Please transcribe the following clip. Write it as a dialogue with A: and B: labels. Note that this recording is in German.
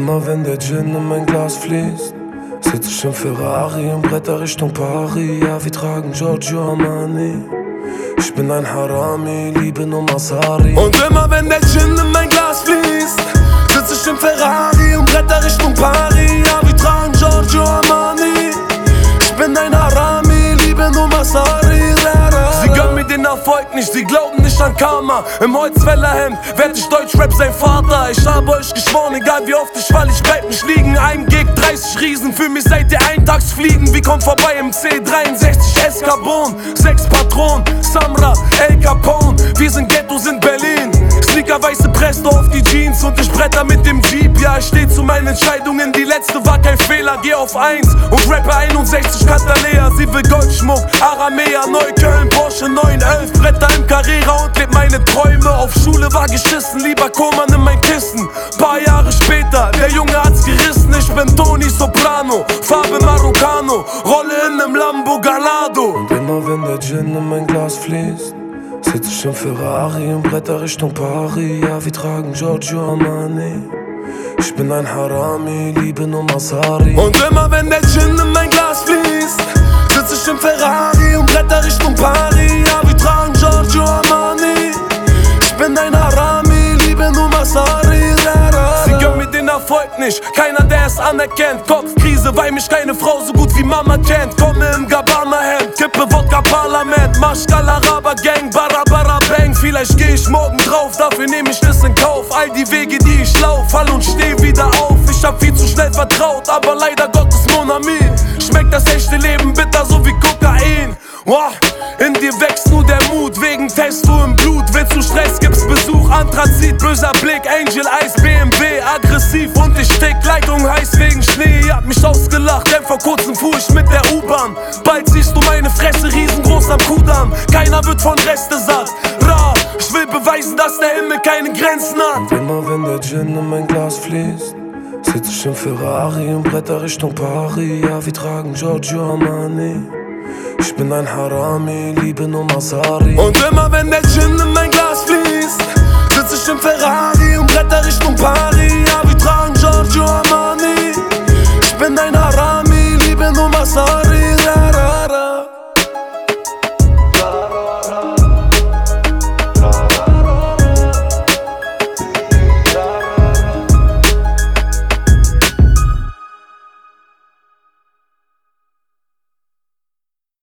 A: immer wenn der Gin in mein Glas fließt, sitz ich im Ferrari und bretter Richtung Paris. Ja, wir tragen Giorgio Armani. Ich bin ein Harami, liebe nur Masari. Und immer wenn der Gin in mein Glas fließt, sitz ich im Ferrari und bretter Richtung Paris. Ja, wir tragen Giorgio Armani. Ich bin ein Harami, liebe nur Masari. Sie gönnen mir den Erfolg nicht, sie glauben nicht an Karma. Im Holzfällerhemd werd ich Deutschrap sein Vater. Ich habe euch geschworen, egal wie oft ich fall, ich bleib nicht liegen. Ein Gig, 30 Riesen, für mich seid ihr Eintagsfliegen. Wir kommen vorbei im C63 Escarbon, 6 Patronen, Samra, El Capone. Wir sind Ghetto, sind Berlin. Sneaker, weiße Presto auf die Jeans und ich bretter mit dem Jeep. Ja, ich steh zu meinen Entscheidungen, die letzte war kein Fehler. Geh auf 1 und rappe 61 Catalea. Sie will Goldschmuck, Aramea, Neukölln, Porsche 911. Bretter im Carrera und leb meine Träume. Auf Schule war geschissen, lieber Koman in mein Kissen. Paar Jahre später, der Junge hat's gerissen. Ich bin Tony Soprano, Farbe Marocano, rolle in nem Lambo Gallardo. Und immer wenn der Gin in mein Glas fließt, sitz ich im Ferrari und bretter Richtung Paris. Ja, wir tragen Giorgio Armani. Ich bin ein Harami, liebe nur Masari. Und immer wenn der Gin in mein Glas fließt, sitz ich im Ferrari und bretter Richtung Paris. Ja, wir tragen Giorgio Armani. Ich bin ein Harami, liebe nur Masari. Sie gönnen mir den Erfolg nicht, keiner der es anerkennt. Kopfkrise, weil mich keine Frau so gut wie Mama kennt. Komme im Gabbana-Hemd, kippe Wodka Parlament. Maschkal Araber Gang, Barabara Bang. Vielleicht geh ich morgen drauf, dafür nehm ich das in Kauf. All die Wege, die ich lauf, fall und steh wieder auf. Ich hab viel zu schnell vertraut, aber leider Gottes Mon ami. Schmeckt das echte Leben bitter, so wie Kokain. Wow. In dir wächst nur der Mut, wegen Testo im Blut. Willst du Stress, gibt's Besuch, Anthrazit, böser Blick. Angel Eyes, BMW, aggressiv und ich stick. Leitung heiß wegen Schnee, ihr habt mich ausgelacht, denn vor kurzem fuhr ich mit der U-Bahn. Bald siehst du meine Fresse riesengroß am Kudamm. Keiner wird von Reste satt, Ra, ich will beweisen, dass der Himmel keine Grenzen hat. Und immer wenn der Gin in mein Glas fließt, sitz ich im Ferrari und bretter Richtung Paris. Ja, wir tragen Giorgio Armani. Ich bin ein Harami, liebe nur Masari. Und immer wenn der Gin in mein Glas fließt, sitz ich im Ferrari und bretter Richtung Paris. Ja, wir tragen Giorgio Armani. Ich bin ein Harami, liebe nur Masari.